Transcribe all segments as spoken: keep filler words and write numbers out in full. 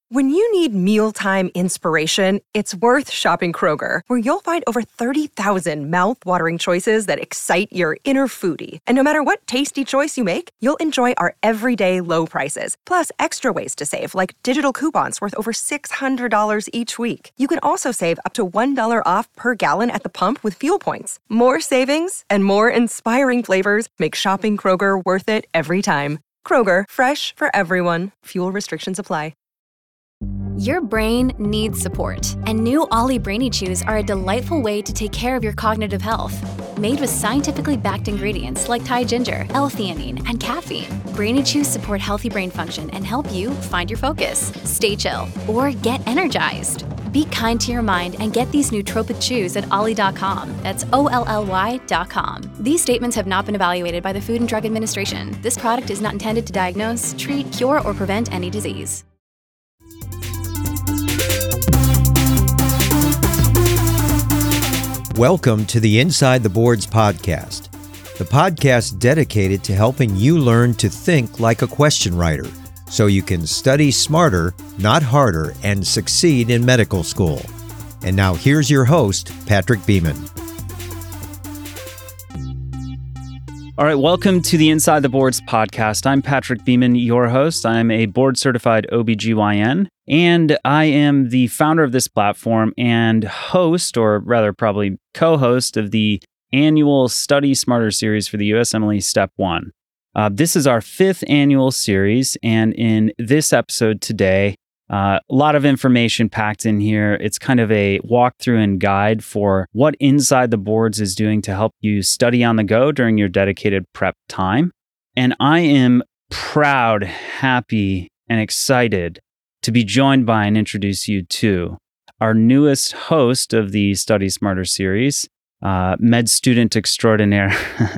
When you need mealtime inspiration, it's worth shopping Kroger, where you'll find over thirty thousand mouth-watering choices that excite your inner foodie. And no matter what tasty choice you make, you'll enjoy our everyday low prices, plus extra ways to save, like digital coupons worth over six hundred dollars each week. You can also save up to one dollar off per gallon at the pump with fuel points. More savings and more inspiring flavors make shopping Kroger worth it every time. Kroger, fresh for everyone. Fuel restrictions apply. Your brain needs support, and new Ollie Brainy Chews are a delightful way to take care of your cognitive health. Made with scientifically backed ingredients like Thai ginger, L-theanine, and caffeine, Brainy Chews support healthy brain function and help you find your focus, stay chill, or get energized. Be kind to your mind and get these nootropic chews at ollie dot com. That's O L L Y dot com. These statements have not been evaluated by the Food and Drug Administration. This product is not intended to diagnose, treat, cure, or prevent any disease. Welcome to the Inside the Boards podcast, the podcast dedicated to helping you learn to think like a question writer so you can study smarter, not harder, and succeed in medical school. And now here's your host, Patrick Beeman. All right, welcome to the Inside the Boards podcast. I'm Patrick Beeman, your host. I'm a board-certified O B G Y N, and I am the founder of this platform and host, or rather probably co-host, of the annual Study Smarter series for the U S M L E Step one. Uh, this is our fifth annual series, and in this episode today, Uh, a lot of information packed in here. It's kind of a walkthrough and guide for what Inside the Boards is doing to help you study on the go during your dedicated prep time. And I am proud, happy, and excited to be joined by and introduce you to our newest host of the Study Smarter series, uh, med student extraordinaire,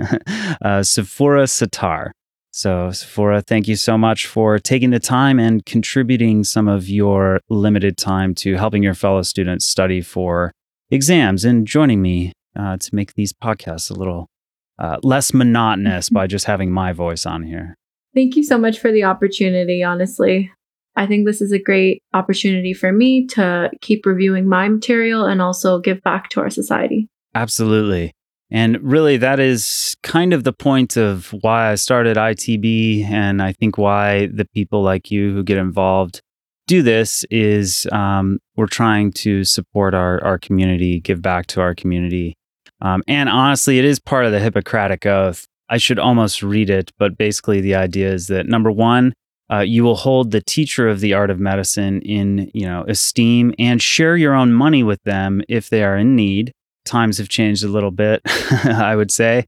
uh, Sephora Sattar. So, Sephora, thank you so much for taking the time and contributing some of your limited time to helping your fellow students study for exams and joining me uh, to make these podcasts a little uh, less monotonous by just having my voice on here. Thank you so much for the opportunity, honestly. I think this is a great opportunity for me to keep reviewing my material and also give back to our society. Absolutely. And really, that is kind of the point of why I started I T B, and I think why the people like you who get involved do this is um, we're trying to support our, our community, give back to our community. Um, and honestly, it is part of the Hippocratic Oath. I should almost read it, but basically the idea is that, number one, uh, you will hold the teacher of the art of medicine in, you know, esteem and share your own money with them if they are in need. Times have changed a little bit, I would say.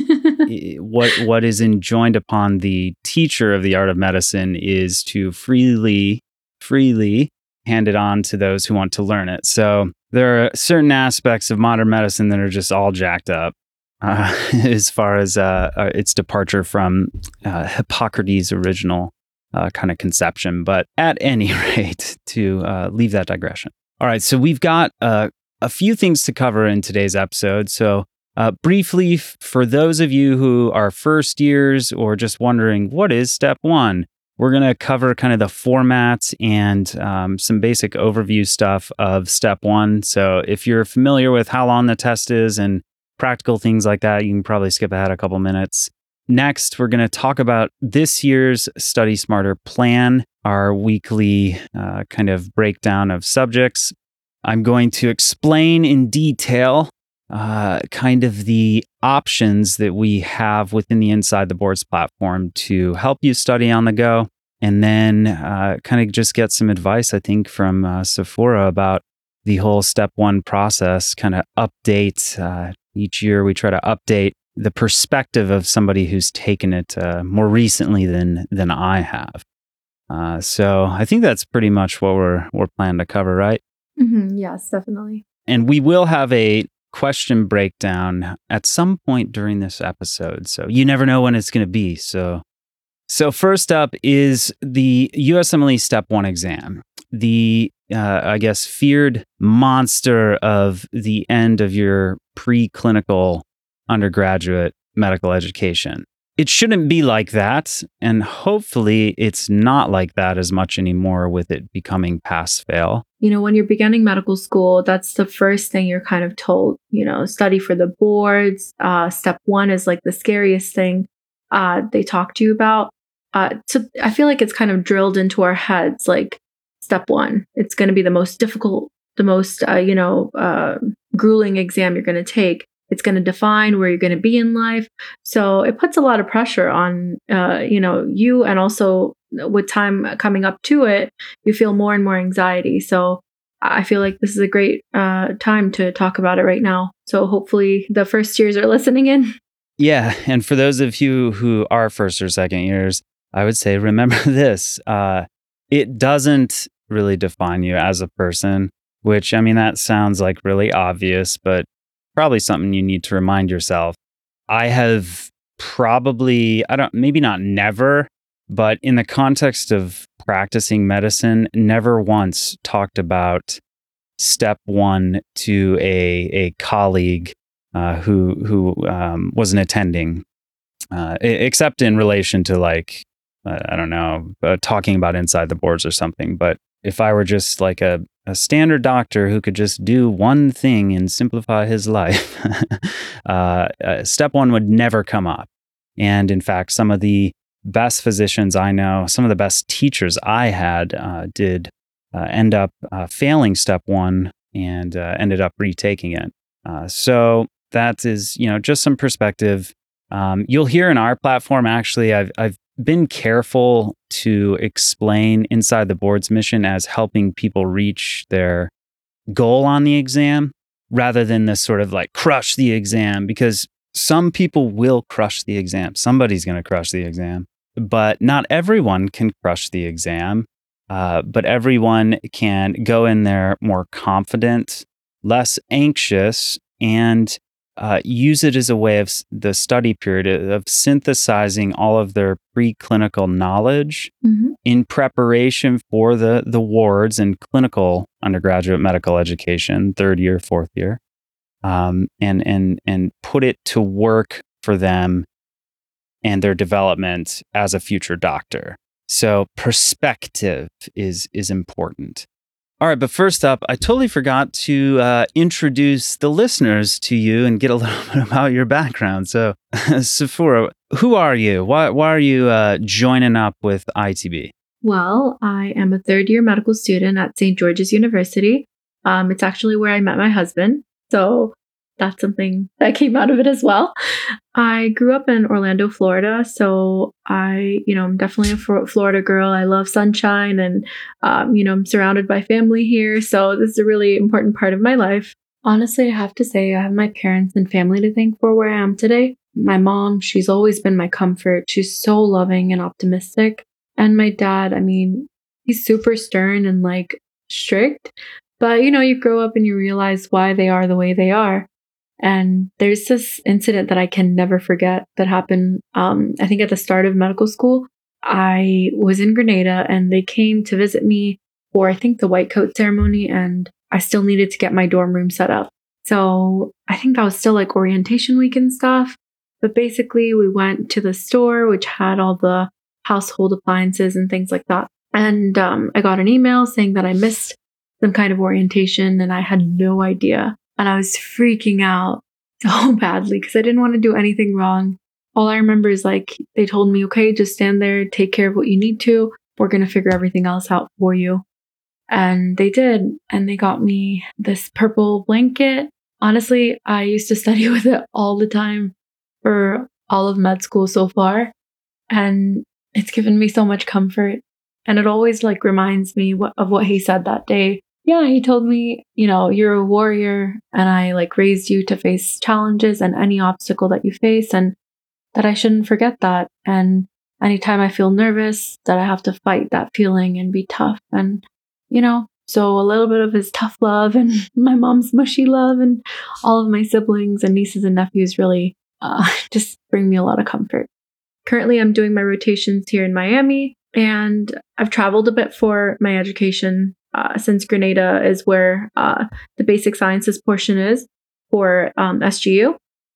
what what is enjoined upon the teacher of the art of medicine is to freely, freely hand it on to those who want to learn it. So there are certain aspects of modern medicine that are just all jacked up uh, as far as uh, uh, its departure from uh, Hippocrates' original uh, kind of conception. But at any rate, to uh, leave that digression. All right, so we've got uh, a few things to cover in today's episode. So uh, briefly, f- for those of you who are first years or just wondering, what is step one? We're going to cover kind of the format and um, some basic overview stuff of step one. So if you're familiar with how long the test is and practical things like that, you can probably skip ahead a couple minutes. Next, we're going to talk about this year's Study Smarter plan, our weekly uh, kind of breakdown of subjects. I'm going to explain in detail uh, kind of the options that we have within the Inside the Boards platform to help you study on the go. And then uh, kind of just get some advice, I think, from uh, Sephora about the whole step one process, kind of update. Uh, each year we try to update the perspective of somebody who's taken it uh, more recently than than I have. Uh, so I think that's pretty much what we're we're planning to cover, right? Mm-hmm. Yes, definitely. And we will have a question breakdown at some point during this episode. So you never know when it's going to be. So, so first up is the U S M L E Step one exam. The, uh, I guess, feared monster of the end of your preclinical undergraduate medical education. it shouldn't be like that. And hopefully it's not like that as much anymore with it becoming pass fail. You know, when you're beginning medical school, that's the first thing you're kind of told, you know, study for the boards. Uh, step one is like the scariest thing uh, they talk to you about. Uh, so I feel like it's kind of drilled into our heads, like step one, it's going to be the most difficult, the most, uh, you know, uh, grueling exam you're going to take. It's going to define where you're going to be in life. So it puts a lot of pressure on, uh, you know, you, and also with time coming up to it, you feel more and more anxiety. So I feel like this is a great uh, time to talk about it right now. So hopefully the first years are listening in. Yeah. And for those of you who are first or second years, I would say, remember this, uh, it doesn't really define you as a person, which, I mean, that sounds like really obvious, but probably something you need to remind yourself. I have probably, I don't, maybe not never, but in the context of practicing medicine, never once talked about step one to a a colleague uh, who who um, wasn't attending, uh, except in relation to like, uh, I don't know, uh, talking about inside the boards or something. But if I were just like a, a standard doctor who could just do one thing and simplify his life, uh, uh, step one would never come up. And in fact, some of the best physicians I know, some of the best teachers I had uh, did uh, end up uh, failing step one and uh, ended up retaking it. Uh, so that is, you know, just some perspective. Um, you'll hear in our platform, actually, I've, I've been careful to explain Inside the Board's mission as helping people reach their goal on the exam rather than this sort of like crush the exam, because some people will crush the exam. Somebody's going to crush the exam, but not everyone can crush the exam. Uh, but everyone can go in there more confident, less anxious, and uh, use it as a way of s- the study period of synthesizing all of their preclinical knowledge Mm-hmm. in preparation for the, the wards and clinical undergraduate medical education, third year, fourth year, um, and, and, and put it to work for them and their development as a future doctor. So perspective is is important. All right, but first up, I totally forgot to uh, introduce the listeners to you and get a little bit about your background. So, Sephora, who are you? Why why are you uh, joining up with I T B? Well, I am a third year medical student at Saint George's University. Um, it's actually where I met my husband. So that's something that came out of it as well. I grew up in Orlando, Florida. So I, you know, I'm definitely a Florida girl. I love sunshine and, um, you know, I'm surrounded by family here. So this is a really important part of my life. Honestly, I have to say I have my parents and family to thank for where I am today. My mom, she's always been my comfort. She's so loving and optimistic. And my dad, I mean, he's super stern and like strict, but you know, you grow up and you realize why they are the way they are. And there's this incident that I can never forget that happened, um, I think at the start of medical school. I was in Grenada and they came to visit me for, I think, the white coat ceremony, and I still needed to get my dorm room set up. So I think that was still like orientation week and stuff. But basically we went to the store, which had all the household appliances and things like that. And um, I got an email saying that I missed some kind of orientation and I had no idea. And I was freaking out so badly because I didn't want to do anything wrong. All I remember is like, they told me, okay, just stand there, take care of what you need to. We're going to figure everything else out for you. And they did. And they got me this purple blanket. Honestly, I used to study with it all the time for all of med school so far. And it's given me so much comfort. And it always like reminds me what, of what he said that day. Yeah, he told me, you know, you're a warrior and I like raised you to face challenges and any obstacle that you face, and that I shouldn't forget that. And anytime I feel nervous, that I have to fight that feeling and be tough. And, you know, so a little bit of his tough love and my mom's mushy love and all of my siblings and nieces and nephews really uh, just bring me a lot of comfort. Currently, I'm doing my rotations here in Miami, and I've traveled a bit for my education. Uh, since Grenada is where uh, the basic sciences portion is for um, S G U.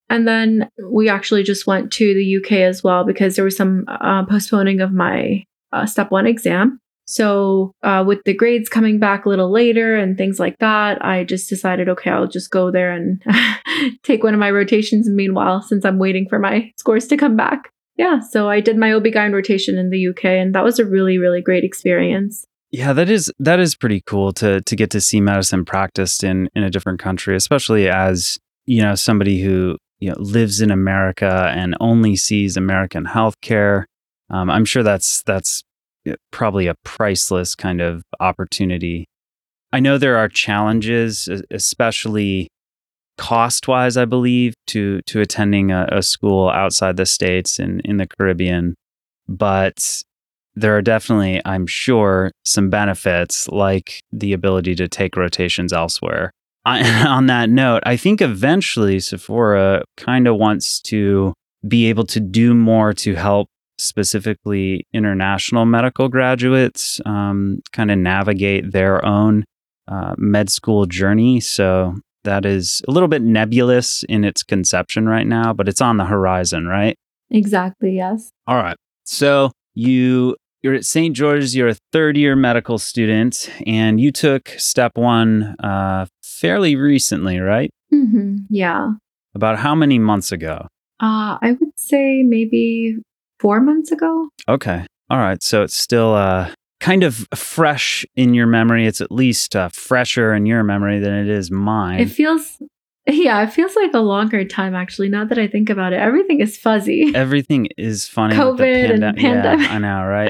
And then we actually just went to the U K as well because there was some uh, postponing of my uh, step one exam. So uh, with the grades coming back a little later and things like that, I just decided, okay, I'll just go there and take one of my rotations. Meanwhile, since I'm waiting for my scores to come back. Yeah, so I did my O B G Y N rotation in the U K, and that was a really, really great experience. Yeah, that is that is pretty cool to to get to see medicine practiced in in a different country, especially as, you know, somebody who, you know, lives in America and only sees American healthcare. Um, I'm sure that's that's probably a priceless kind of opportunity. I know there are challenges, especially cost-wise, I believe, to to attending a, a school outside the States and in the Caribbean, but there are definitely, I'm sure, some benefits like the ability to take rotations elsewhere. I, on that note, I think eventually Sephora kind of wants to be able to do more to help specifically international medical graduates um, kind of navigate their own uh, med school journey. So that is a little bit nebulous in its conception right now, but it's on the horizon, right? Exactly, yes. All right. So you, you're at Saint George's, you're a third year medical student, and you took step one uh, fairly recently, right? Mm-hmm. Yeah. About how many months ago? Uh, I would say maybe four months ago. Okay. All right. So it's still uh, kind of fresh in your memory. It's at least uh, fresher in your memory than it is mine. It feels, yeah, it feels like a longer time, actually, now that I think about it. Everything is fuzzy. Everything is funny. COVID with the pande- and pandemic. Yeah, I know, right?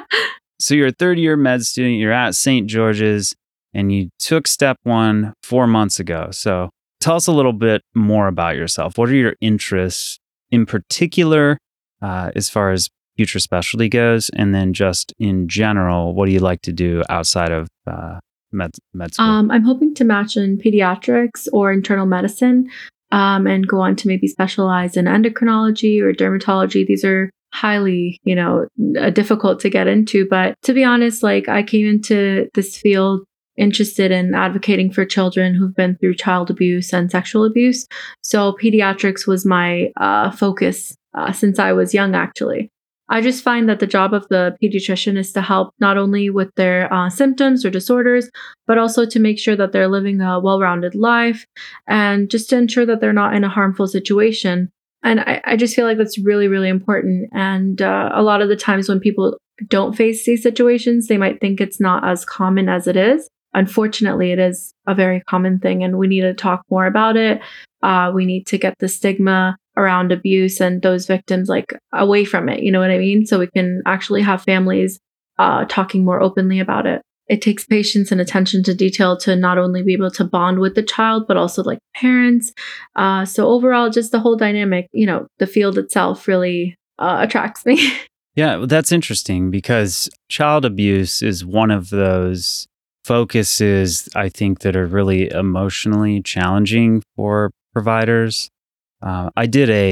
So you're a third year med student. You're at Saint George's, and you took step one four months ago. So tell us a little bit more about yourself. What are your interests in particular, uh, as far as future specialty goes? And then just in general, what do you like to do outside of uh, med, med school? Um, I'm hoping to match in pediatrics or internal medicine um, and go on to maybe specialize in endocrinology or dermatology. These are highly, you know, uh, difficult to get into. But to be honest, like I came into this field interested in advocating for children who've been through child abuse and sexual abuse. So pediatrics was my uh, focus uh, since I was young, actually. I just find that the job of the pediatrician is to help not only with their uh, symptoms or disorders, but also to make sure that they're living a well-rounded life and just to ensure that they're not in a harmful situation. And I, I just feel like that's really, really important. And uh, a lot of the times when people don't face these situations, they might think it's not as common as it is. Unfortunately, it is a very common thing, and we need to talk more about it. Uh, we need to get the stigma around abuse and those victims like away from it. You know what I mean? So we can actually have families uh, talking more openly about it. It takes patience and attention to detail to not only be able to bond with the child, but also like parents. Uh, so overall, just the whole dynamic, you know, the field itself really uh, attracts me. Yeah, well, that's interesting because child abuse is one of those focuses, I think, that are really emotionally challenging for providers. Uh, I did a,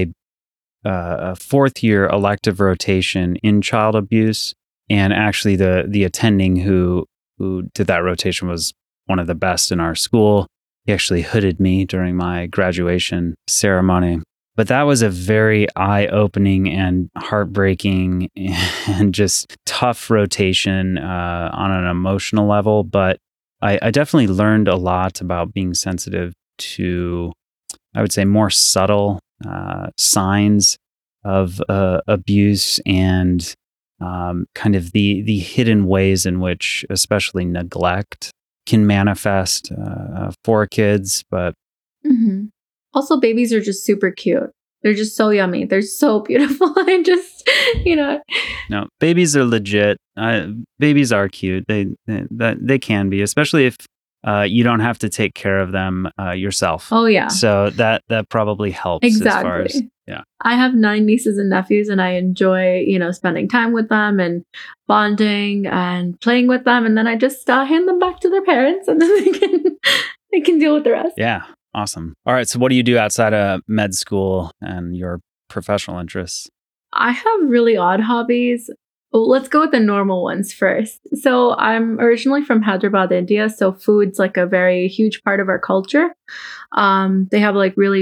uh, a fourth year elective rotation in child abuse, and actually the the attending who who did that rotation was one of the best in our school. He actually hooded me during my graduation ceremony. But that was a very eye-opening and heartbreaking and just tough rotation uh, on an emotional level. But I, I definitely learned a lot about being sensitive to, I would say, more subtle uh, signs of uh, abuse and um, kind of the the hidden ways in which, especially neglect, can manifest uh, for kids. But mm-hmm. Also, babies are just super cute. They're just so yummy. They're so beautiful. I just, you know. No, babies are legit. Uh, babies are cute. They, they that they can be, especially if uh, you don't have to take care of them uh, yourself. Oh yeah. So that that probably helps. Exactly. As far as, yeah. I have nine nieces and nephews, and I enjoy, you know, spending time with them and bonding and playing with them, and then I just uh, hand them back to their parents, and then they can they can deal with the rest. Yeah. Awesome. All right. So what do you do outside of med school and your professional interests? I have really odd hobbies. Well, let's go with the normal ones first. So I'm originally from Hyderabad, India. So food's like a very huge part of our culture. Um, they have like really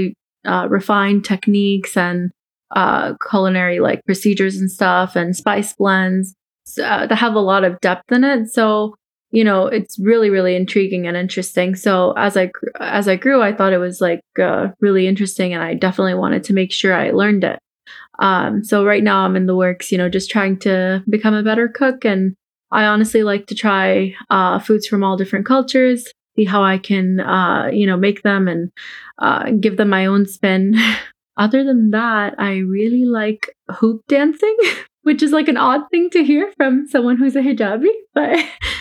uh, refined techniques and uh, culinary like procedures and stuff and spice blends uh, that have a lot of depth in it. So, you know, it's really, really intriguing and interesting. So as I, gr- as I grew, I thought it was like uh, really interesting, and I definitely wanted to make sure I learned it. Um, so right now I'm in the works, you know, just trying to become a better cook. And I honestly like to try uh, foods from all different cultures, see how I can, uh, you know, make them and uh, give them my own spin. Other than that, I really like hoop dancing, which is like an odd thing to hear from someone who's a hijabi, but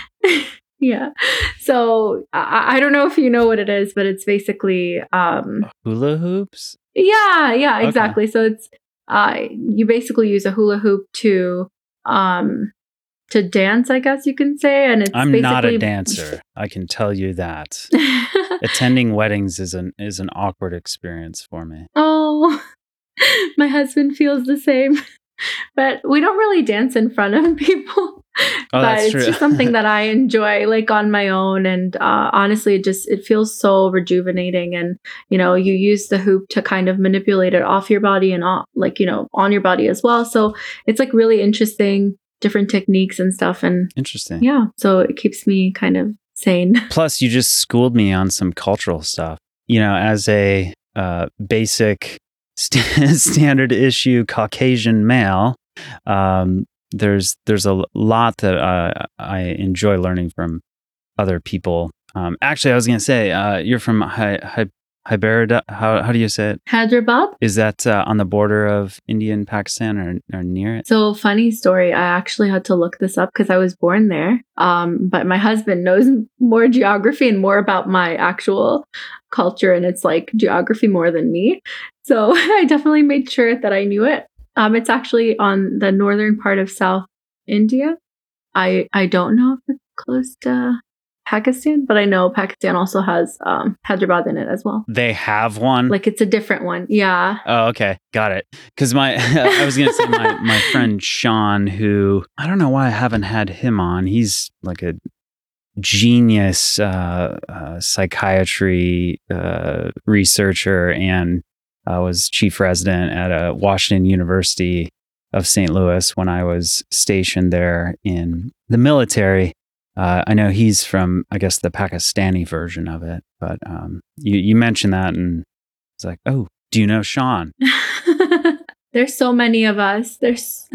yeah. So I, I don't know if you know what it is, but it's basically um, hula hoops. Yeah, yeah, exactly. Okay. So it's uh, you basically use a hula hoop to um, to dance, I guess you can say, and it's. I'm basically... not a dancer. I can tell you that. Attending weddings is an is an awkward experience for me. Oh, my husband feels the same, but we don't really dance in front of people. Oh, but that's it's true. just something that I enjoy, like on my own, and uh, honestly, it just it feels so rejuvenating. And you know, you use the hoop to kind of manipulate it off your body and on, like you know, on your body as well. So it's like really interesting, different techniques and stuff. And interesting, yeah. So it keeps me kind of sane. Plus, you just schooled me on some cultural stuff. You know, as a uh, basic st- standard issue Caucasian male. Um, There's there's a lot that uh, I enjoy learning from other people. Um, actually, I was going to say, uh, you're from Hy- Hy- Hyderabad. How how do you say it? Hyderabad. Is that uh, on the border of India and Pakistan, or, or near it? So funny story. I actually had to look this up because I was born there. Um, but my husband knows more geography and more about my actual culture, and it's like geography more than me. So I definitely made sure that I knew it. Um, it's actually on the northern part of South India. I I don't know if it's close to Pakistan, but I know Pakistan also has um, Hyderabad in it as well. They have one? Like it's a different one. Yeah. Oh, okay. Got it. Because my, I was going to say my, my friend Sean, who, I don't know why I haven't had him on. He's like a genius uh, uh, psychiatry uh, researcher and I was chief resident at a Washington University of Saint Louis when I was stationed there in the military. Uh, I know he's from, I guess, the Pakistani version of it, but um, you, you mentioned that and it's like, oh, do you know Sean? There's so many of us. There's,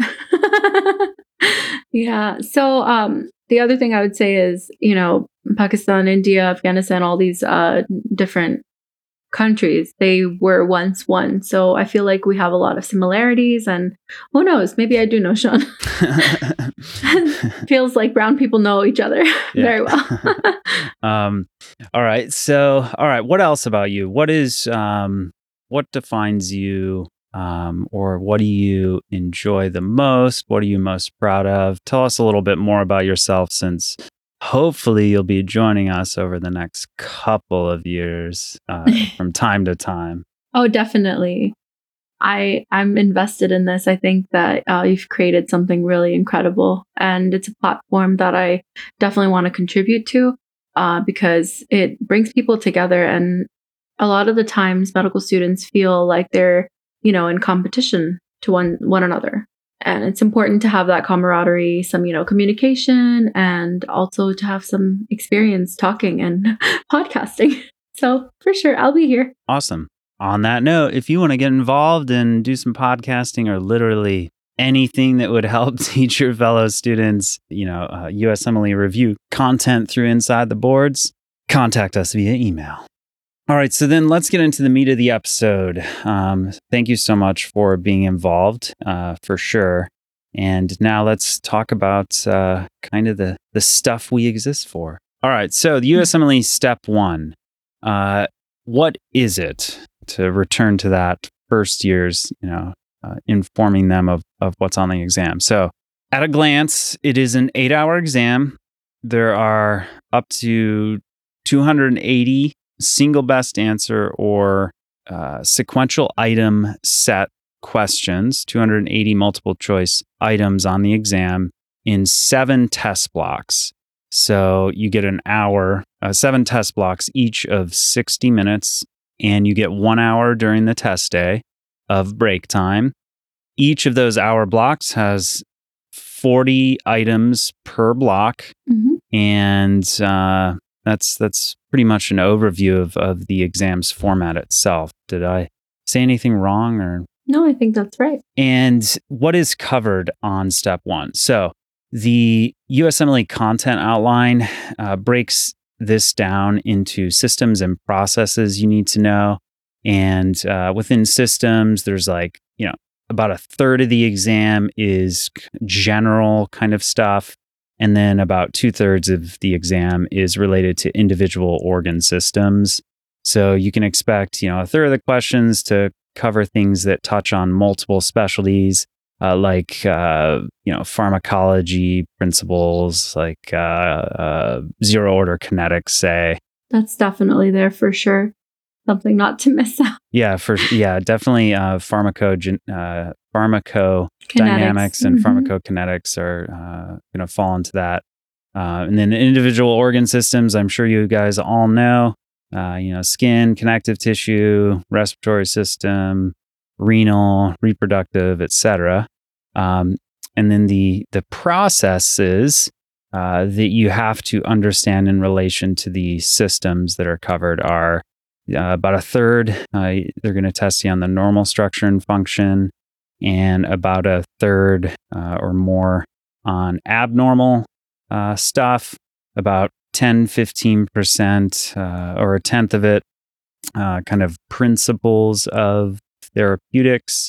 yeah. So um, the other thing I would say is, you know, Pakistan, India, Afghanistan, all these uh, different countries, they were once one. So I feel like we have a lot of similarities, and who knows, maybe I do know Sean. Feels like brown people know each other very well. um, all right. So, all right. What else about you? What is, um, what defines you, um, or what do you enjoy the most? What are you most proud of? Tell us a little bit more about yourself, since hopefully you'll be joining us over the next couple of years uh, from time to time. Oh, definitely. I, I'm invested in this. I think that uh, you've created something really incredible, and it's a platform that I definitely want to contribute to uh, because it brings people together. And a lot of the times medical students feel like they're, you know, in competition to one, one another. And it's important to have that camaraderie, some, you know, communication, and also to have some experience talking and podcasting. So for sure, I'll be here. Awesome. On that note, if you want to get involved and do some podcasting or literally anything that would help teach your fellow students, you know, uh, U S M L E review content through Inside the Boards, contact us via email. All right, so then let's get into the meat of the episode. Um, thank you so much for being involved, uh, for sure. And now let's talk about uh, kind of the, the stuff we exist for. All right, so the U S M L E Step One. Uh, what is it? To return to that first year's, you know, uh, informing them of, of what's on the exam. So at a glance, it is an eight-hour exam. There are up to two hundred eighty single best answer or uh, sequential item set questions, two hundred eighty multiple choice items on the exam in seven test blocks. So you get an hour, uh, seven test blocks, each of sixty minutes. and you get one hour during the test day of break time. Each of those hour blocks has forty items per block, Mm-hmm. and uh, that's that's pretty much an overview of, of the exam's format itself. Did I say anything wrong or? No, I think that's right. And what is covered on step one? So the U S M L E content outline uh, breaks this down into systems and processes you need to know. And uh, within systems, there's like, you know, about a third of the exam is general kind of stuff. And then about two thirds of the exam is related to individual organ systems. So you can expect, you know, a third of the questions to cover things that touch on multiple specialties, uh, like, uh, you know, pharmacology principles, like uh, uh, zero order kinetics, say. That's definitely there for sure. Something not to miss out. Yeah, for yeah, definitely uh, pharmaco uh, pharmacodynamics and mm-hmm. pharmacokinetics are uh, going to fall into that. Uh, and then individual organ systems, I'm sure you guys all know. Uh, you know, skin, connective tissue, respiratory system, renal, reproductive, et cetera. Um, and then the the processes uh, that you have to understand in relation to the systems that are covered are uh, about a third. Uh, they're going to test you on the normal structure and function, and about a third uh, or more on abnormal uh, stuff. About ten, fifteen percent uh, or a tenth of it, uh, kind of principles of therapeutics,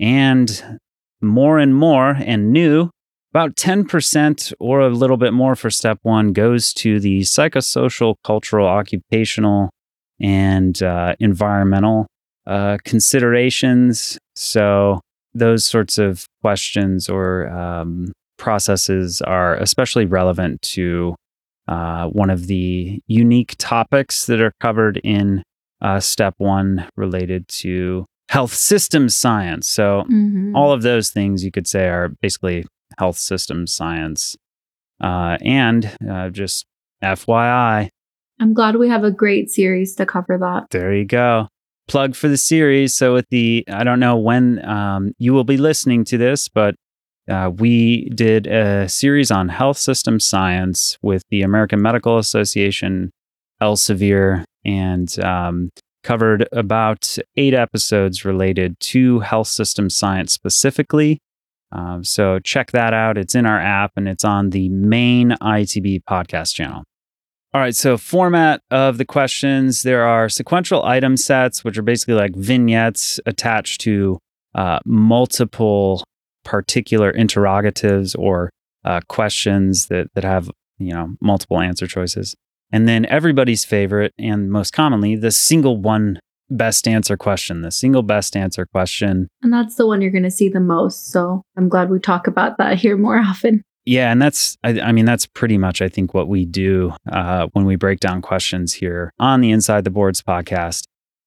and more and more and new, about ten percent or a little bit more for step one goes to the psychosocial, cultural, occupational, and uh, environmental uh, considerations. So those sorts of questions or um, processes are especially relevant to Uh, one of the unique topics that are covered in uh, step one related to health systems science. So Mm-hmm. all of those things you could say are basically health systems science. Uh, and uh, just F Y I. I'm glad we have a great series to cover that. There you go. Plug for the series. So with the, I don't know when um, you will be listening to this, but Uh, we did a series on health system science with the American Medical Association, Elsevier, and um, covered about eight episodes related to health system science specifically. Um, so check that out. It's in our app and it's on the main I T B podcast channel. All right, so format of the questions. There are sequential item sets, which are basically like vignettes attached to uh, multiple particular interrogatives or uh, questions that that have, you know, multiple answer choices. And then everybody's favorite and most commonly the single one best answer question, the single best answer question. And that's the one you're going to see the most. So I'm glad we talk about that here more often. Yeah, and that's, I, I mean, that's pretty much, I think, what we do uh, when we break down questions here on the Inside the Boards podcast.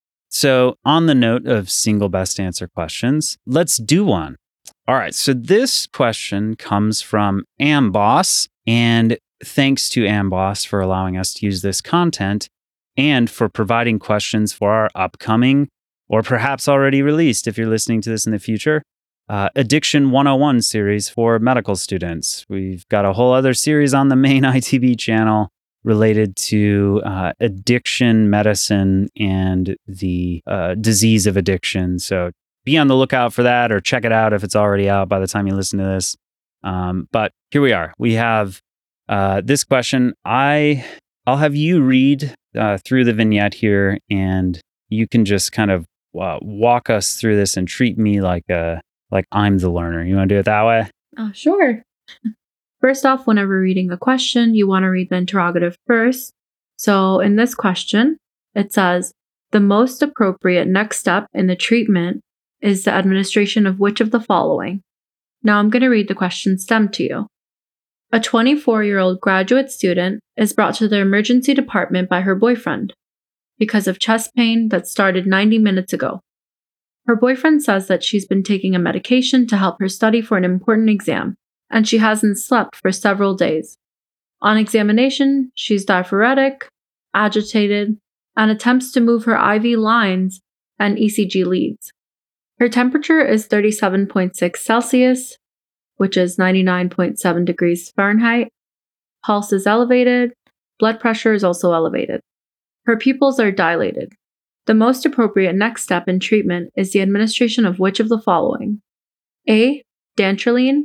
So on the note of single best answer questions, let's do one. All right, so this question comes from Amboss, and thanks to Amboss for allowing us to use this content and for providing questions for our upcoming, or perhaps already released if you're listening to this in the future, uh, Addiction one oh one series for medical students. We've got a whole other series on the main I T B channel related to uh, addiction medicine and the uh, disease of addiction. So be on the lookout for that, or check it out if it's already out by the time you listen to this. Um, but here we are. We have uh, this question. I, I'll have you read uh, through the vignette here, and you can just kind of uh, walk us through this and treat me like a like I'm the learner. You want to do it that way? Uh, sure. First off, whenever reading a question, you want to read the interrogative first. So in this question, it says, the most appropriate next step in the treatment is the administration of which of the following? Now I'm going to read the question stem to you. A twenty-four-year-old graduate student is brought to the emergency department by her boyfriend because of chest pain that started ninety minutes ago. Her boyfriend says that she's been taking a medication to help her study for an important exam, and she hasn't slept for several days. On examination, she's diaphoretic, agitated, and attempts to move her I V lines and E C G leads. Her temperature is thirty-seven point six Celsius, which is ninety-nine point seven degrees Fahrenheit. Pulse is elevated. Blood pressure is also elevated. Her pupils are dilated. The most appropriate next step in treatment is the administration of which of the following? A. Dantrolene.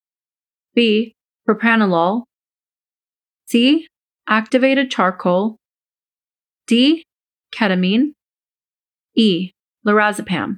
B. Propranolol. C. Activated charcoal. D. Ketamine. E. Lorazepam.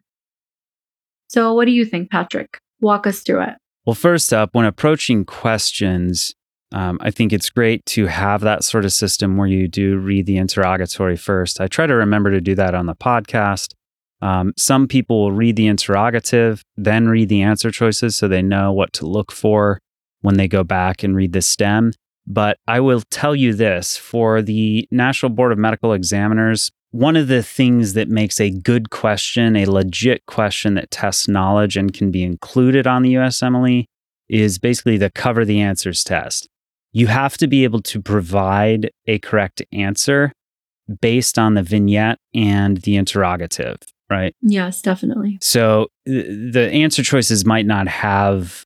So what do you think, Patrick? Walk us through it. Well, first up, when approaching questions, um, I think it's great to have that sort of system where you do read the interrogatory first. I try to remember to do that on the podcast. Um, some people will read the interrogative, then read the answer choices so they know what to look for when they go back and read the STEM. But I will tell you this, for the National Board of Medical Examiners, one of the things that makes a good question, a legit question that tests knowledge and can be included on the U S M L E, is basically the cover the answers test. You have to be able to provide a correct answer based on the vignette and the interrogative, right? Yes, definitely. So th- the answer choices might not have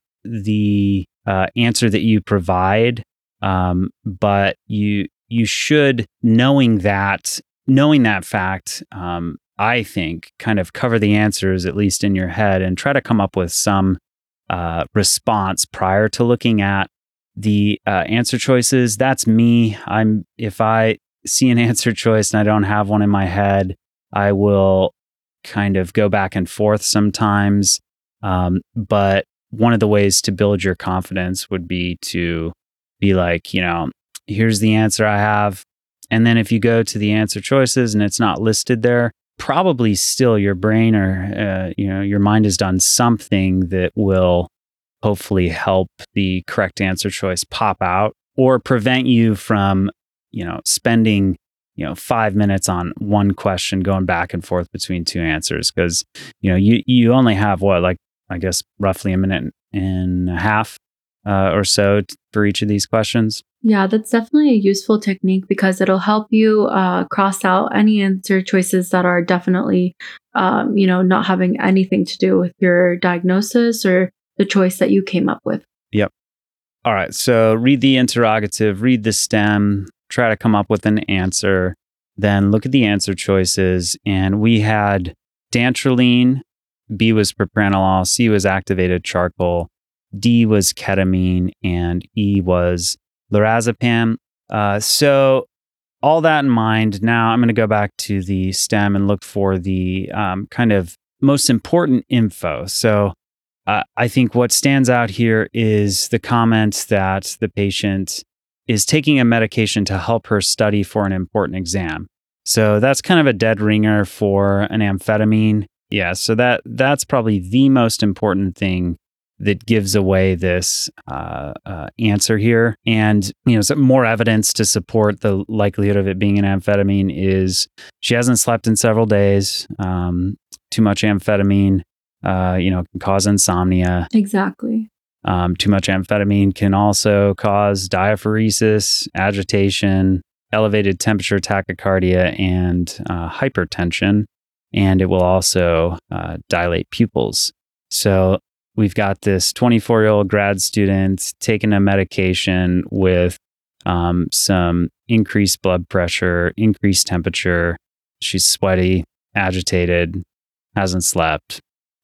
the uh, answer that you provide, um, but you you should, knowing that, knowing that fact, um, I think, kind of cover the answers, at least in your head, and try to come up with some uh, response prior to looking at the uh, answer choices. That's me. I'm if I see an answer choice and I don't have one in my head, I will kind of go back and forth sometimes. Um, but one of the ways to build your confidence would be to be like, you know, here's the answer I have. And then if you go to the answer choices and it's not listed there, probably still your brain or, uh, you know, your mind has done something that will hopefully help the correct answer choice pop out or prevent you from, you know, spending, you know, five minutes on one question going back and forth between two answers. Because, you know, you, you only have what, like, I guess roughly a minute and a half uh, or so t- for each of these questions. Yeah, that's definitely a useful technique because it'll help you uh, cross out any answer choices that are definitely, um, you know, not having anything to do with your diagnosis or the choice that you came up with. Yep. All right. So read the interrogative, read the STEM, try to come up with an answer, then look at the answer choices. And we had dantrolene, B was propranolol, C was activated charcoal, D was ketamine, and E was lorazepam. Uh, so all that in mind, now I'm going to go back to the STEM and look for the um, kind of most important info. So uh, I think what stands out here is the comment that the patient is taking a medication to help her study for an important exam. So that's kind of a dead ringer for an amphetamine. Yeah, so that that's probably the most important thing that gives away this uh, uh, answer here. And, you know, some more evidence to support the likelihood of it being an amphetamine is she hasn't slept in several days. Um, too much amphetamine, uh, you know, can cause insomnia. Exactly. Um, too much amphetamine can also cause diaphoresis, agitation, elevated temperature, tachycardia, and uh, hypertension. And it will also uh, dilate pupils. So we've got this twenty-four-year-old grad student taking a medication with um, some increased blood pressure, increased temperature. She's sweaty, agitated, hasn't slept.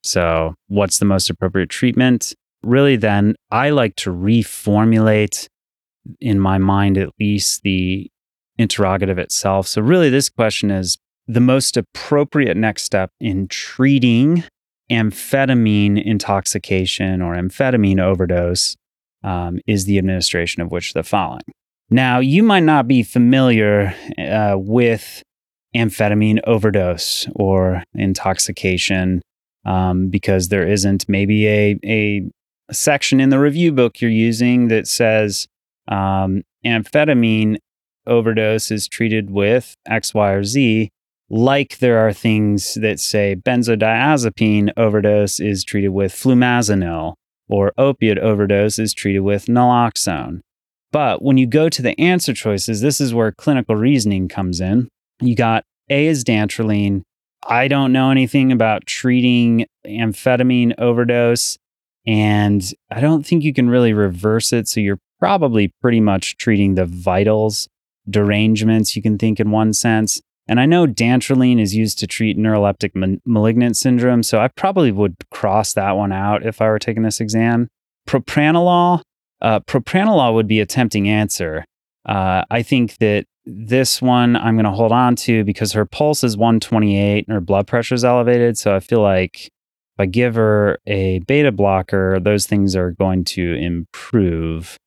So what's the most appropriate treatment? Really, then, I like to reformulate, in my mind at least, the interrogative itself. So really, this question is the most appropriate next step in treating amphetamine intoxication or amphetamine overdose um, is the administration of which of the following. Now, you might not be familiar uh, with amphetamine overdose or intoxication um, because there isn't maybe a, a section in the review book you're using that says um, amphetamine overdose is treated with X, Y, or Z. Like there are things that say benzodiazepine overdose is treated with flumazenil, or opiate overdose is treated with naloxone. But when you go to the answer choices, this is where clinical reasoning comes in. You got A is dantrolene. I don't know anything about treating amphetamine overdose, and I don't think you can really reverse it. So you're probably pretty much treating the vitals, derangements, you can think in one sense. And I know dantrolene is used to treat neuroleptic ma- malignant syndrome, so I probably would cross that one out if I were taking this exam. Propranolol, uh, propranolol would be a tempting answer. Uh, I think that this one I'm going to hold on to because her pulse is one twenty-eight and her blood pressure is elevated. So I feel like if I give her a beta blocker, those things are going to improve.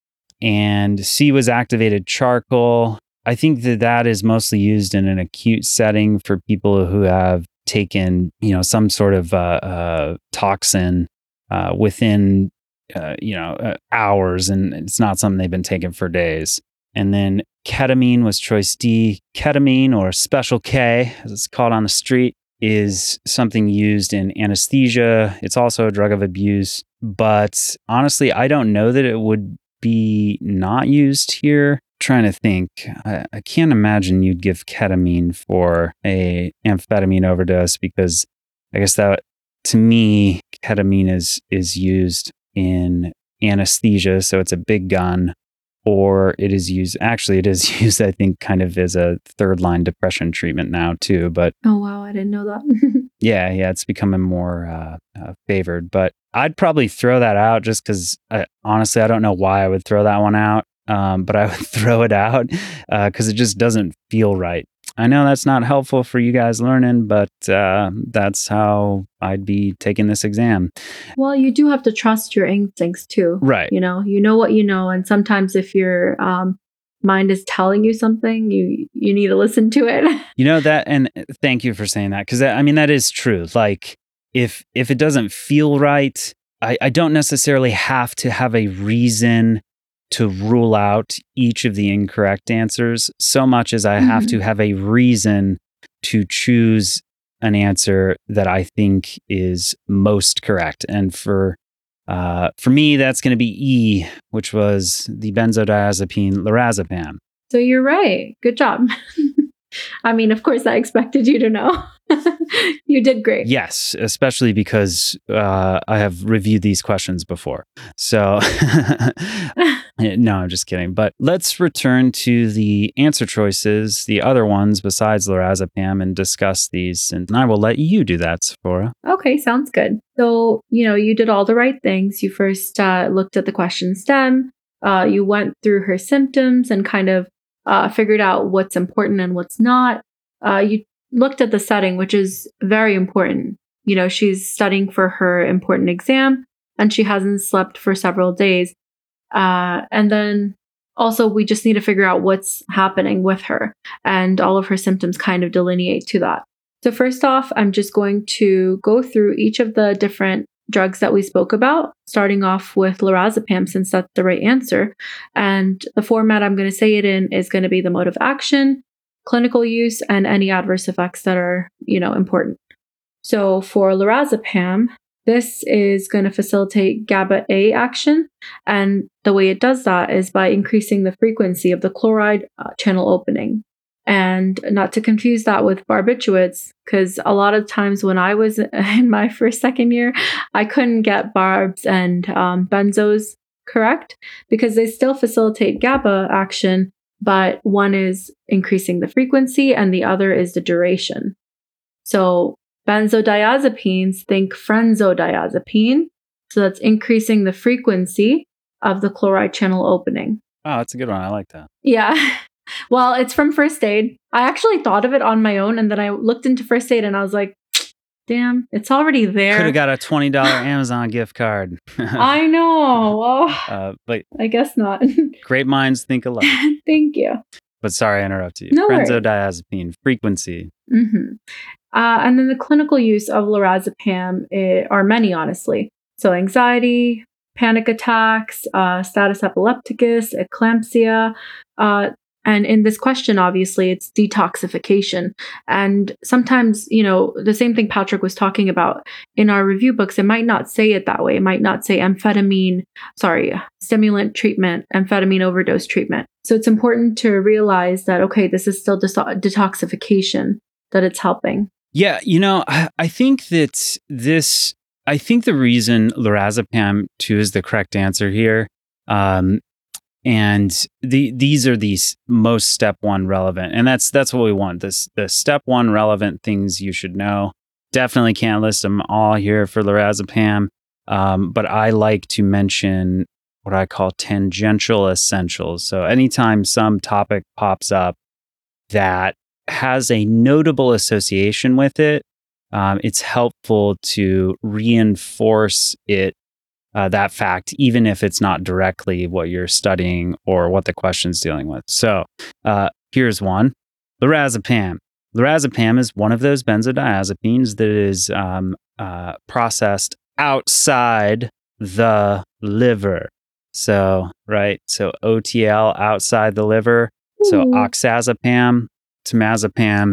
And C was activated charcoal. I think that that is mostly used in an acute setting for people who have taken, you know, some sort of uh, uh, toxin uh, within, uh, you know, uh, hours, and it's not something they've been taking for days. And then ketamine was choice D. Ketamine, or Special K, as it's called on the street, is something used in anesthesia. It's also a drug of abuse. But honestly, I don't know that it would be not used here. Trying to think, I, I can't imagine you'd give ketamine for a amphetamine overdose, because I guess that, to me, ketamine is is used in anesthesia, so it's a big gun, or it is used, actually it is used, I think, kind of as a third line depression treatment now too. But oh wow, I didn't know that. yeah, yeah, it's becoming more uh, uh, favored. But I'd probably throw that out just because, honestly, I don't know why I would throw that one out. Um, but I would throw it out because uh, it just doesn't feel right. I know that's not helpful for you guys learning, but uh, that's how I'd be taking this exam. Well, you do have to trust your instincts too. Right. You know, you know what you know. And sometimes if your um, mind is telling you something, you you need to listen to it. You know that, and thank you for saying that, because I mean, that is true. Like, if if it doesn't feel right, I, I don't necessarily have to have a reason to rule out each of the incorrect answers, so much as I mm-hmm. have to have a reason to choose an answer that I think is most correct. And for uh, for me, that's going to be E, which was the benzodiazepine lorazepam. So you're right. Good job. I mean, of course, I expected you to know. You did great. Yes, especially because uh, I have reviewed these questions before. So, no, I'm just kidding. But let's return to the answer choices, the other ones besides lorazepam, and discuss these. And I will let you do that, Sephora. Okay, sounds good. So, you know, you did all the right things. You first uh, looked at the question stem. Uh, you went through her symptoms and kind of uh, figured out what's important and what's not. Uh, you looked at the setting, which is very important. You know, she's studying for her important exam and she hasn't slept for several days. Uh, and then also we just need to figure out what's happening with her, and all of her symptoms kind of delineate to that. So first off, I'm just going to go through each of the different drugs that we spoke about, starting off with lorazepam, since that's the right answer. And the format I'm going to say it in is going to be the mode of action, clinical use, and any adverse effects that are, you know, important. So for lorazepam, this is going to facilitate GABA A action. And the way it does that is by increasing the frequency of the chloride uh, channel opening. And not to confuse that with barbiturates, because a lot of times when I was in my first, second year, I couldn't get barbs and um, benzos correct, because they still facilitate GABA action, but one is increasing the frequency and the other is the duration. So benzodiazepines, think frenzodiazepine. So that's increasing the frequency of the chloride channel opening. Oh, that's a good one. I like that. Yeah. Well, it's from First Aid. I actually thought of it on my own, and then I looked into First Aid and I was like, damn, it's already there. Could have got a twenty dollars Amazon gift card. I know. Oh, uh, but I guess not. Great minds think alike. Thank you. But sorry, I interrupted you. No Benzodiazepine, frequency. Mm-hmm. Uh, and then the clinical use of lorazepam uh, are many, honestly. So anxiety, panic attacks, uh, status epilepticus, eclampsia. Uh, And in this question, obviously, it's detoxification. And sometimes, you know, the same thing Patrick was talking about in our review books, it might not say it that way. It might not say amphetamine, sorry, stimulant treatment, amphetamine overdose treatment. So it's important to realize that, okay, this is still dis- detoxification, that it's helping. Yeah, you know, I, I think that this, I think the reason lorazepam too is the correct answer here. Um, And the these are these most step one relevant, and that's that's what we want. This the step one relevant things you should know. Definitely can't list them all here for lorazepam, um, but I like to mention what I call tangential essentials. So anytime some topic pops up that has a notable association with it, um, it's helpful to reinforce it. Uh, that fact, even if it's not directly what you're studying or what the question's dealing with. So uh, here's one. Lorazepam. Lorazepam is one of those benzodiazepines that is um, uh, processed outside the liver. So, right, so O T L outside the liver. So Ooh. oxazepam, temazepam,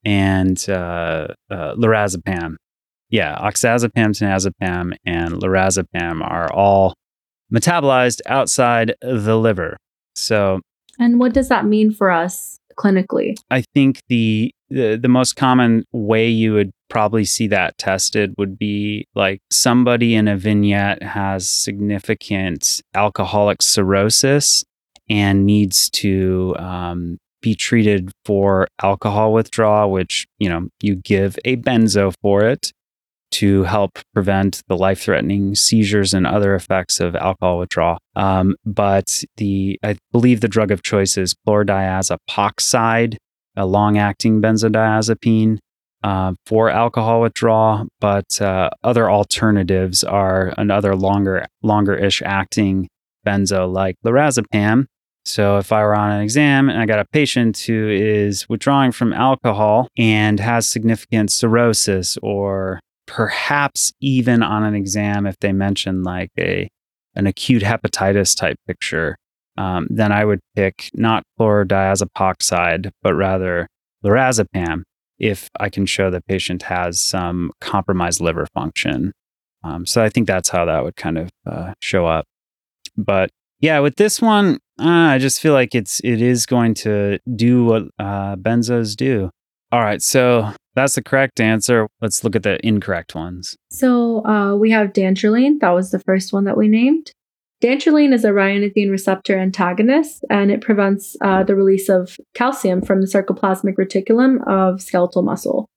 and uh, uh, lorazepam. Yeah, oxazepam, tenazepam, and lorazepam are all metabolized outside the liver. So, and what does that mean for us clinically? I think the, the the most common way you would probably see that tested would be like somebody in a vignette has significant alcoholic cirrhosis and needs to um, be treated for alcohol withdrawal, which, you know, you give a benzo for it to help prevent the life-threatening seizures and other effects of alcohol withdrawal. Um, but the I believe the drug of choice is chlordiazepoxide, a long-acting benzodiazepine uh, for alcohol withdrawal. But uh, other alternatives are another longer, longer-ish acting benzo like lorazepam. So if I were on an exam and I got a patient who is withdrawing from alcohol and has significant cirrhosis, or perhaps even on an exam, if they mention like a an acute hepatitis type picture, um, then I would pick not chlordiazepoxide, but rather lorazepam if I can show the patient has some compromised liver function. Um, so I think that's how that would kind of uh, show up. But yeah, with this one, uh, I just feel like it's it is going to do what uh, benzos do. All right, so that's the correct answer. Let's look at the incorrect ones. So uh, we have dantrolene. That was the first one that we named. Dantrolene is a ryanethine receptor antagonist, and it prevents uh, the release of calcium from the sarcoplasmic reticulum of skeletal muscle.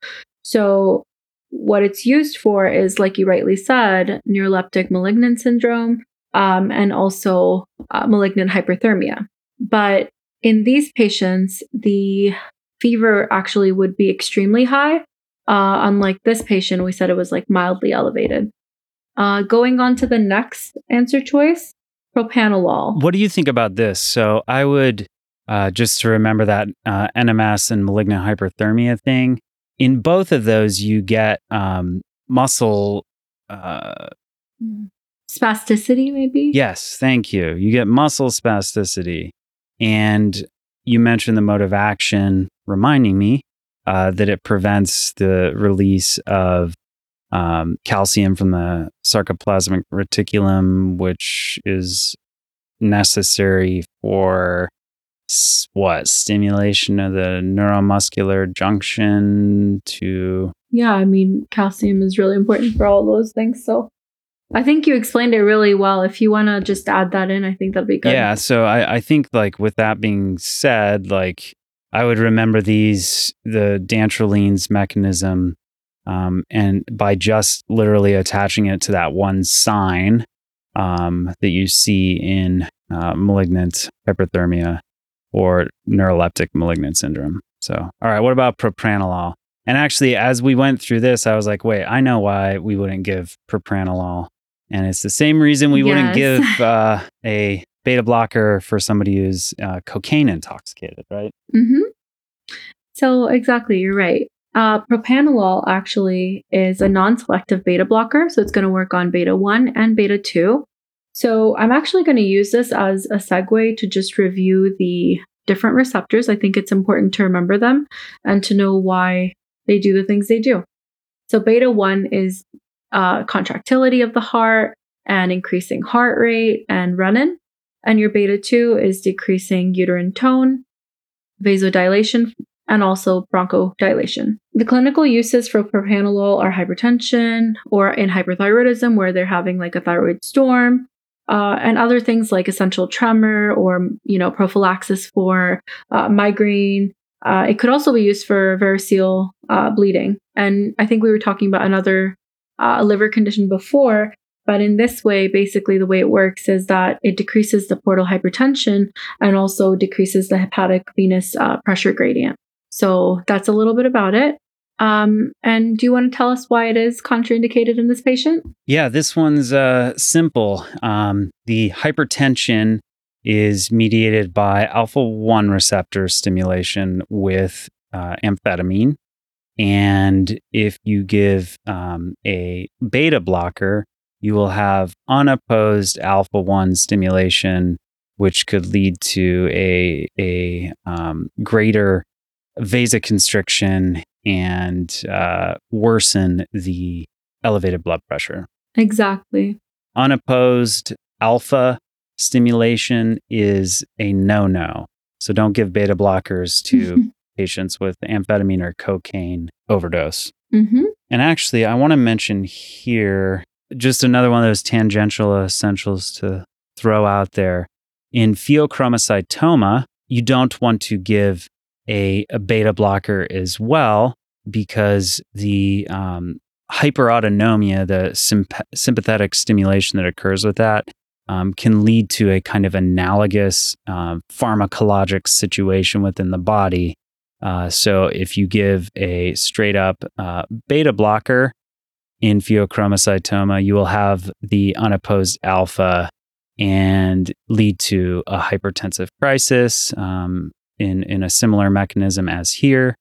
So what it's used for is, like you rightly said, neuroleptic malignant syndrome, um, and also uh, malignant hyperthermia. But in these patients, the fever actually would be extremely high. Uh, unlike this patient, we said it was like mildly elevated. Uh, going on to the next answer choice, propranolol. What do you think about this? So I would, uh, just to remember that uh, N M S and malignant hyperthermia thing, in both of those, you get um, muscle... Uh, spasticity, maybe? Yes, thank you. You get muscle spasticity. And you mentioned the mode of action, reminding me uh, that it prevents the release of um, calcium from the sarcoplasmic reticulum, which is necessary for s- what? Stimulation of the neuromuscular junction to... Yeah, I mean, calcium is really important for all those things. So I think you explained it really well. If you want to just add that in, I think that'd be good. Yeah, so I, I think, like, with that being said, like, I would remember these, the dantrolene's mechanism, um, and by just literally attaching it to that one sign um, that you see in uh, malignant hyperthermia or neuroleptic malignant syndrome. So, all right, what about propranolol? And actually, as we went through this, I was like, wait, I know why we wouldn't give propranolol. And it's the same reason we yes. wouldn't give uh, a beta blocker for somebody who's uh, cocaine intoxicated, right? Mm-hmm. So exactly, you're right. Uh, propranolol actually is a non-selective beta blocker. So it's going to work on beta one and beta two. So I'm actually going to use this as a segue to just review the different receptors. I think it's important to remember them and to know why they do the things they do. So beta one is uh, contractility of the heart and increasing heart rate and renin. And your beta two is decreasing uterine tone, vasodilation, and also bronchodilation. The clinical uses for propranolol are hypertension or in hyperthyroidism where they're having like a thyroid storm, uh, and other things like essential tremor or, you know, prophylaxis for uh, migraine. Uh, it could also be used for variceal uh, bleeding. And I think we were talking about another uh, liver condition before, but in this way, basically the way it works is that it decreases the portal hypertension and also decreases the hepatic venous uh, pressure gradient. So that's a little bit about it. Um, and do you want to tell us why it is contraindicated in this patient? Yeah, this one's uh, simple. Um, the hypertension is mediated by alpha one receptor stimulation with uh, amphetamine. And if you give um, a beta blocker, you will have unopposed alpha one stimulation, which could lead to a, a um, greater vasoconstriction and uh, worsen the elevated blood pressure. Exactly. Unopposed alpha stimulation is a no-no. So don't give beta blockers to patients with amphetamine or cocaine overdose. Mm-hmm. And actually, I want to mention here just another one of those tangential essentials to throw out there. In pheochromocytoma, you don't want to give a, a beta blocker as well because the um, hyperautonomia, the symp- sympathetic stimulation that occurs with that, um, can lead to a kind of analogous um, pharmacologic situation within the body. Uh, so if you give a straight up uh, beta blocker in pheochromocytoma, you will have the unopposed alpha and lead to a hypertensive crisis um, in, in a similar mechanism as here.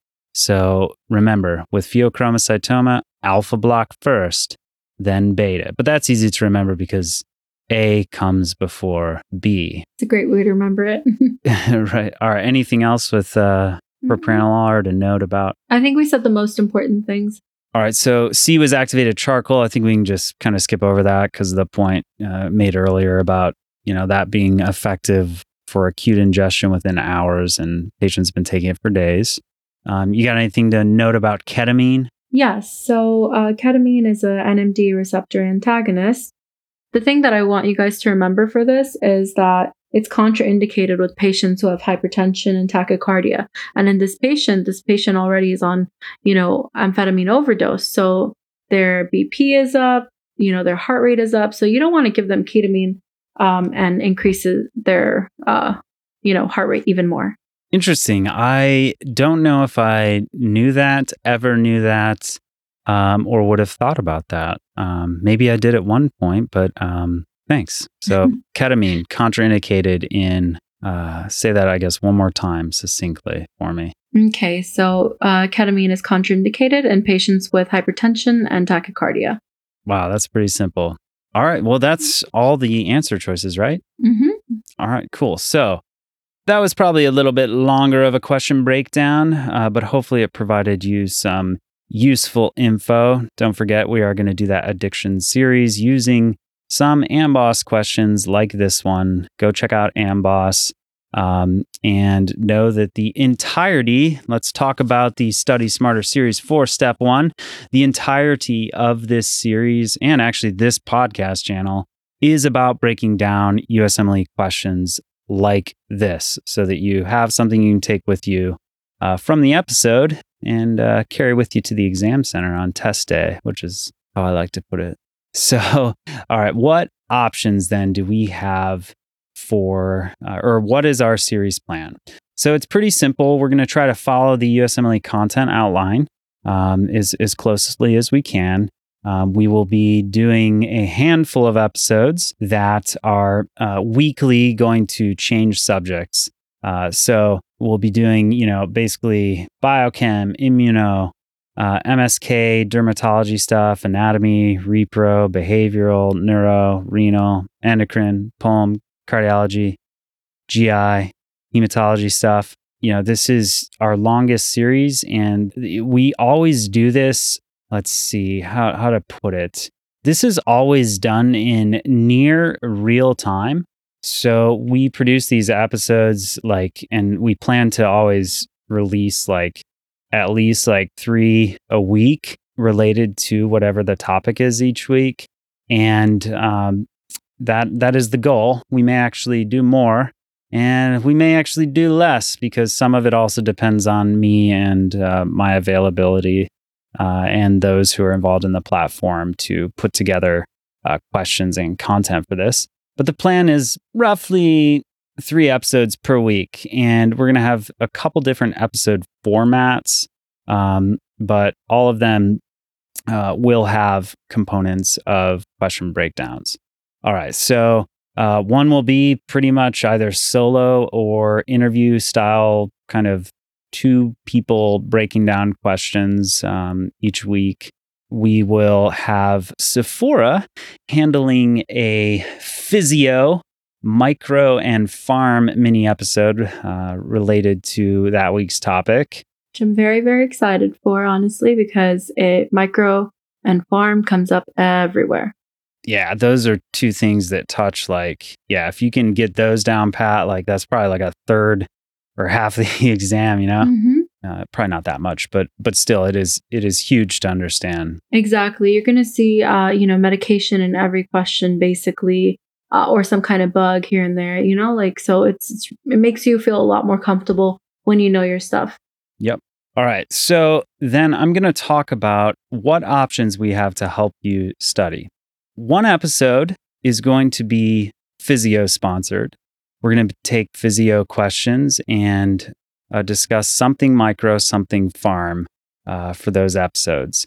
So remember, with pheochromocytoma, alpha block first, then beta. But that's easy to remember because A comes before B. It's a great way to remember it. Right. All right. Anything else with uh, propranolol or to note about? I think we said the most important things. All right. So C was activated charcoal. I think we can just kind of skip over that because of the point uh, made earlier about, you know, that being effective for acute ingestion within hours, and patients have been taking it for days. Um, you got anything to note about ketamine? Yes. So uh, ketamine is a N M D receptor antagonist. The thing that I want you guys to remember for this is that it's contraindicated with patients who have hypertension and tachycardia. And in this patient, this patient already is on, you know, amphetamine overdose. So their B P is up, you know, their heart rate is up. So you don't want to give them ketamine um, and increases their, uh, you know, heart rate even more. Interesting. I don't know if I knew that, ever knew that, um, or would have thought about that. Um, maybe I did at one point, but um, thanks. So ketamine, contraindicated in, uh, say that, I guess, one more time succinctly for me. Okay, so uh, ketamine is contraindicated in patients with hypertension and tachycardia. Wow, that's pretty simple. All right, well, that's all the answer choices, right? Mm-hmm. All right, cool. So that was probably a little bit longer of a question breakdown, uh, but hopefully it provided you some useful info. Don't forget, we are going to do that addiction series using some AMBOSS questions like this one. Go check out AMBOSS um, and know that the entirety, let's talk about the Study Smarter series for step one. The entirety of this series, and actually this podcast channel, is about breaking down U S M L E questions like this so that you have something you can take with you uh, from the episode and uh, carry with you to the exam center on test day, which is how I like to put it. So, all right, what options then do we have for, uh, or what is our series plan? So it's pretty simple. We're going to try to follow the U S M L E content outline um, as, as closely as we can. Um, we will be doing a handful of episodes that are uh, weekly going to change subjects. Uh, so we'll be doing, you know, basically biochem, immuno, uh, M S K, dermatology stuff, anatomy, repro, behavioral, neuro, renal, endocrine, pulm, cardiology, G I, hematology stuff. You know, this is our longest series, and we always do this. Let's see how, how to put it. This is always done in near real time. So we produce these episodes like, and we plan to always release like at least like three a week related to whatever the topic is each week. And um, that that is the goal. We may actually do more, and we may actually do less, because some of it also depends on me and uh, my availability uh, and those who are involved in the platform to put together uh, questions and content for this. But the plan is roughly three episodes per week, and we're going to have a couple different episode formats, um, but all of them uh, will have components of question breakdowns. All right, so uh, one will be pretty much either solo or interview style, kind of two people breaking down questions um, each week. We will have Sephora handling a physio, micro, and farm mini episode uh, related to that week's topic. Which I'm very, very excited for, honestly, because it micro and farm comes up everywhere. Yeah, those are two things that touch, like, yeah, if you can get those down pat, like that's probably like a third or half of the exam, you know? Mm-hmm. Uh, probably not that much, but but still, it is it is huge to understand. Exactly. You're going to see, uh, you know, medication in every question, basically, uh, or some kind of bug here and there, you know, like, so it's, it's it makes you feel a lot more comfortable when you know your stuff. Yep. All right. So then I'm going to talk about what options we have to help you study. One episode is going to be physio sponsored. We're going to take physio questions and uh, discuss something micro, something farm uh, for those episodes.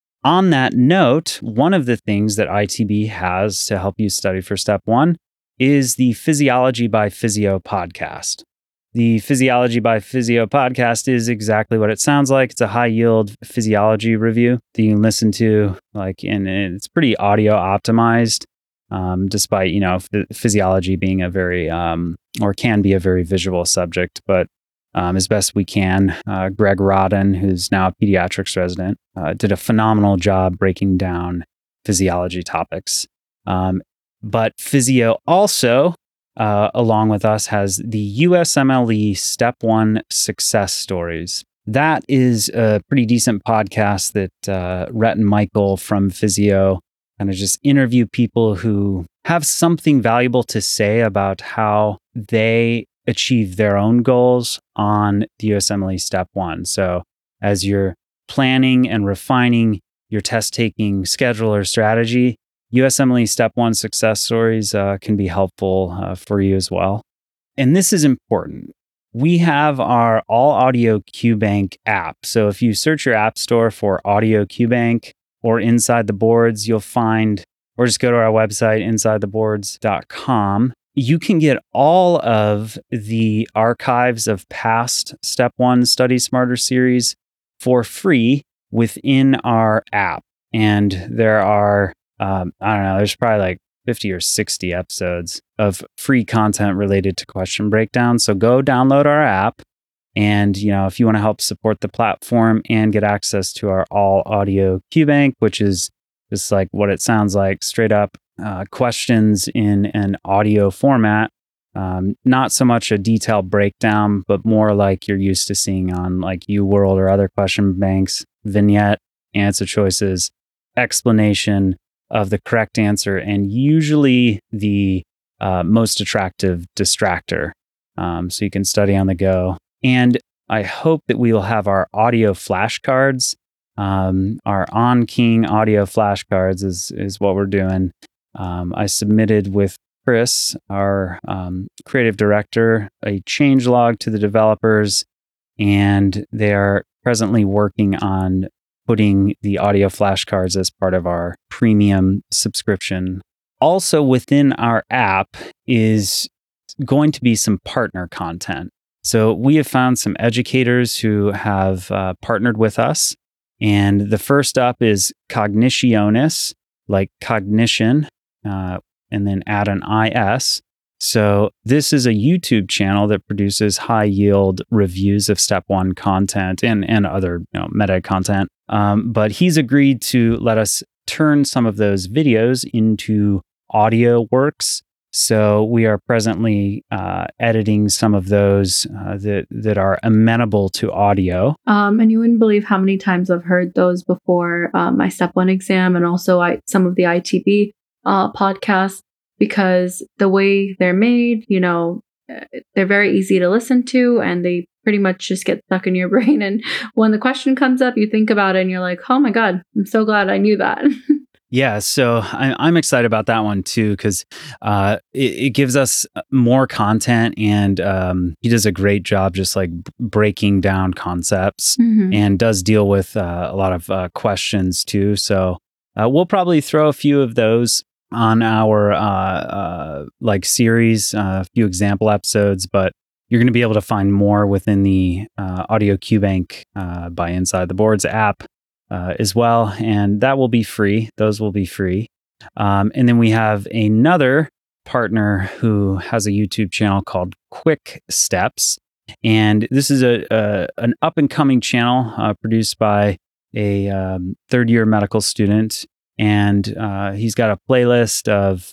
On that note, one of the things that I T B has to help you study for step one is the Physiology by Physio podcast. The Physiology by Physio podcast is exactly what it sounds like. It's a high yield physiology review that you can listen to, like, and it's pretty audio optimized, um, despite, you know, physiology being a very, um, or can be a very visual subject, but um, as best we can. Uh, Greg Rodden, who's now a pediatrics resident, uh, did a phenomenal job breaking down physiology topics. Um, but physio also, Uh, along with us, has the U S M L E Step One Success Stories. That is a pretty decent podcast that uh, Rhett and Michael from Physio kind of just interview people who have something valuable to say about how they achieve their own goals on the U S M L E Step One. So as you're planning and refining your test-taking schedule or strategy, U S M L E Step One Success Stories uh, can be helpful uh, for you as well. And this is important. We have our All Audio QBank app. So if you search your app store for Audio QBank or Inside the Boards, you'll find, or just go to our website, inside the boards dot com. You can get all of the archives of past Step One Study Smarter series for free within our app. And there are Um, I don't know, there's probably like fifty or sixty episodes of free content related to question breakdown. So go download our app. And, you know, if you want to help support the platform and get access to our all audio QBank, which is just like what it sounds like, straight up uh, questions in an audio format, um, not so much a detailed breakdown, but more like you're used to seeing on like UWorld or other question banks, vignette, answer choices, explanation of the correct answer, and usually the uh, most attractive distractor. Um, so you can study on the go. And I hope that we will have our audio flashcards. Um, our On King audio flashcards is, is what we're doing. Um, I submitted with Chris, our um, creative director, a changelog to the developers, and they are presently working on putting the audio flashcards as part of our premium subscription. Also within our app is going to be some partner content. So we have found some educators who have uh, partnered with us. And the first up is Cognitionis, like cognition, uh, and then add an I S. So this is a YouTube channel that produces high yield reviews of Step One content and, and other you know, meta content. Um, but he's agreed to let us turn some of those videos into audio works. So we are presently uh, editing some of those uh, that that are amenable to audio. Um, and you wouldn't believe how many times I've heard those before um, my Step One exam, and also I, some of the I T B uh, podcasts, because the way they're made, you know, they're very easy to listen to, and they pretty much just get stuck in your brain. And when the question comes up, you think about it, and you're like, "Oh my God, I'm so glad I knew that." Yeah, so I, I'm excited about that one too, because uh, it, it gives us more content, and um, he does a great job just like b- breaking down concepts mm-hmm. and does deal with uh, a lot of uh, questions too. So uh, we'll probably throw a few of those on our uh, uh, like series, uh, a few example episodes, but you're going to be able to find more within the uh, Audio QBank uh, by Inside the Boards app. Uh, as well, and that will be free. Those will be free. Um, and then we have another partner who has a YouTube channel called Quick Steps, and this is a, a an up and coming channel uh, produced by a um, third year medical student, and uh, he's got a playlist of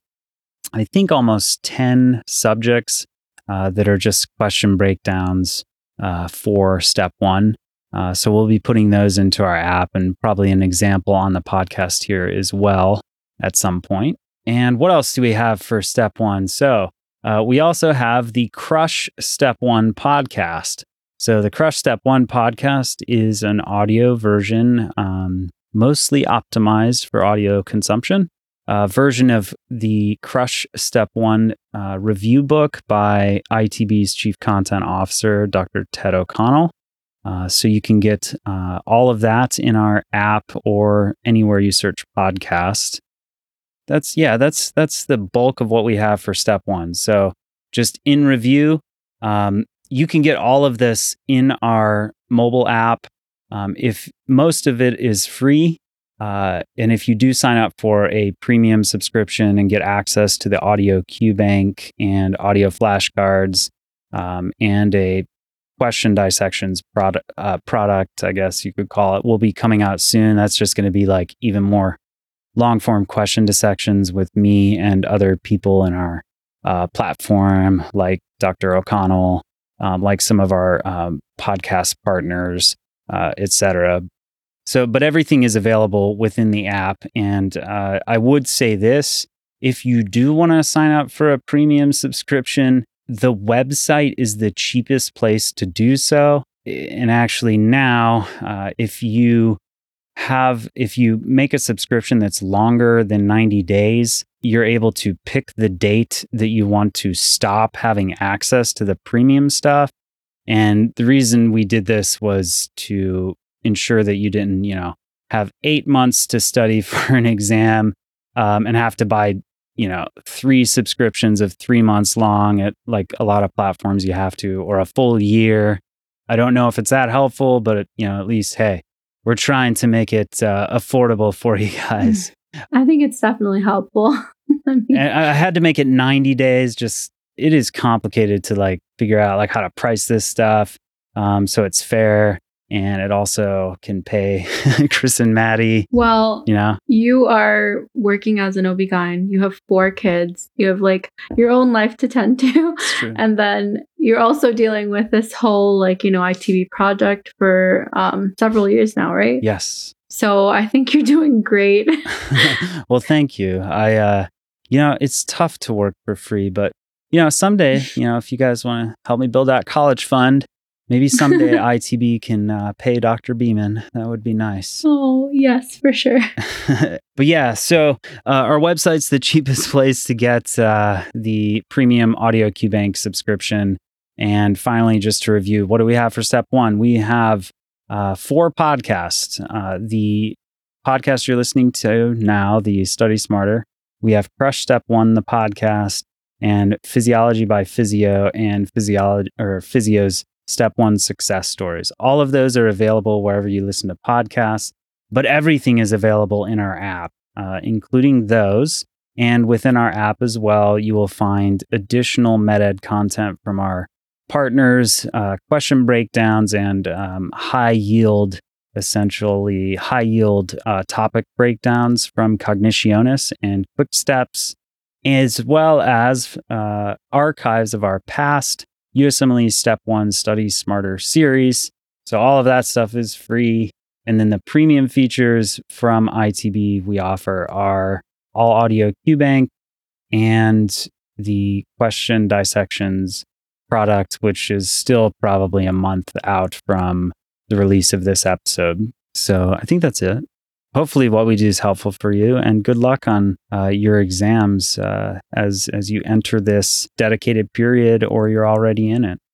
I think almost ten subjects uh, that are just question breakdowns uh, for Step One. Uh, so we'll be putting those into our app, and probably an example on the podcast here as well at some point. And what else do we have for Step One? So uh, we also have the Crush Step One podcast. So the Crush Step One podcast is an audio version, um, mostly optimized for audio consumption, uh, version of the Crush Step One uh, review book by I T B's Chief Content Officer, Doctor Ted O'Connell. Uh, so you can get uh, all of that in our app or anywhere you search podcast. That's yeah, that's that's the bulk of what we have for Step One. So just in review, um, you can get all of this in our mobile app. Um, if most of it is free, uh, and if you do sign up for a premium subscription and get access to the Audio QBank and audio flashcards um, and a question dissections product, uh, product, I guess you could call it, will be coming out soon. That's just going to be like even more long form question dissections with me and other people in our uh, platform, like Doctor O'Connell, um, like some of our um, podcast partners, uh, et cetera. So, but everything is available within the app. And uh, I would say this, if you do want to sign up for a premium subscription, the website is the cheapest place to do so. And actually now, uh, if you have, if you make a subscription that's longer than ninety days, you're able to pick the date that you want to stop having access to the premium stuff. And the reason we did this was to ensure that you didn't, you know, have eight months to study for an exam um, and have to buy you know, three subscriptions of three months long at like a lot of platforms you have to, or a full year. I don't know if it's that helpful, but it, you know, at least, hey, we're trying to make it uh, affordable for you guys. I think it's definitely helpful. I mean, and I had to make it ninety days. Just, it is complicated to like figure out like how to price this stuff. Um, so it's fair. And it also can pay Chris and Maddie. Well, you know, you are working as an O B G Y N. You have four kids. You have like your own life to tend to. And then you're also dealing with this whole like, you know, I T B project for um, several years now, right? Yes. So I think you're doing great. Well, thank you. I, uh, you know, it's tough to work for free, but, you know, someday, you know, if you guys want to help me build that college fund, maybe someday I T B can uh, pay Doctor Beeman. That would be nice. Oh, yes, for sure. But yeah, so uh, our website's the cheapest place to get uh, the premium Audio QBank subscription. And finally, just to review, what do we have for Step One? We have uh, four podcasts. Uh, the podcast you're listening to now, the Study Smarter. We have Crush Step One, the podcast, and Physiology by Physio, and Physiology or Physio's Step One success stories. All of those are available wherever you listen to podcasts, but everything is available in our app, uh, including those. And within our app as well, you will find additional MedEd content from our partners, uh, question breakdowns, and um, high yield, essentially high yield uh, topic breakdowns from Cognitionis and Quick Steps, as well as uh, archives of our past U S M L E Step one Study Smarter series. So all of that stuff is free. And then the premium features from I T B we offer are all audio QBank and the question dissections product, which is still probably a month out from the release of this episode. So I think that's it. Hopefully what we do is helpful for you, and good luck on uh, your exams uh, as, as you enter this dedicated period or you're already in it.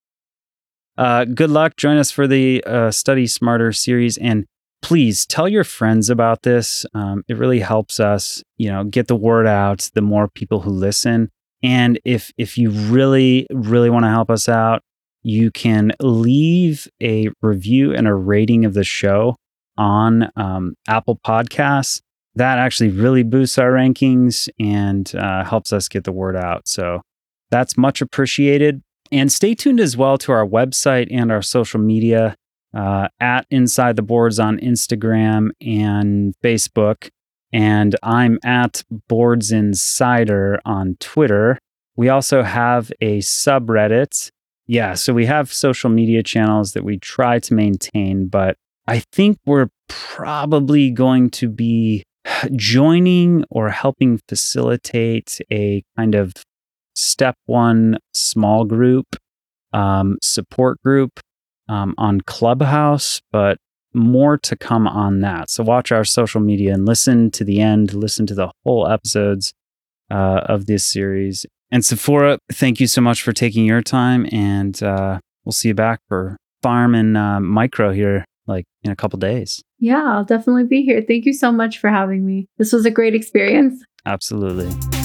Uh, good luck. Join us for the uh, Study Smarter series, and please tell your friends about this. Um, it really helps us, you know, get the word out, the more people who listen. And if if you really, really want to help us out, you can leave a review and a rating of the show on um, Apple Podcasts. That actually really boosts our rankings and uh, helps us get the word out. So that's much appreciated. And stay tuned as well to our website and our social media. Uh, at Inside the Boards on Instagram and Facebook, and I'm at Boards Insider on Twitter. We also have a subreddit. Yeah, so we have social media channels that we try to maintain, but I think we're probably going to be joining or helping facilitate a kind of step one small group, um, support group Um, on Clubhouse, but more to come on that. So watch our social media and listen to the end, listen to the whole episodes uh, of this series. And Sephora, thank you so much for taking your time, and uh, we'll see you back for Farm and uh, Micro here like in a couple days. Yeah, I'll definitely be here. Thank you so much for having me. This was a great experience. Absolutely.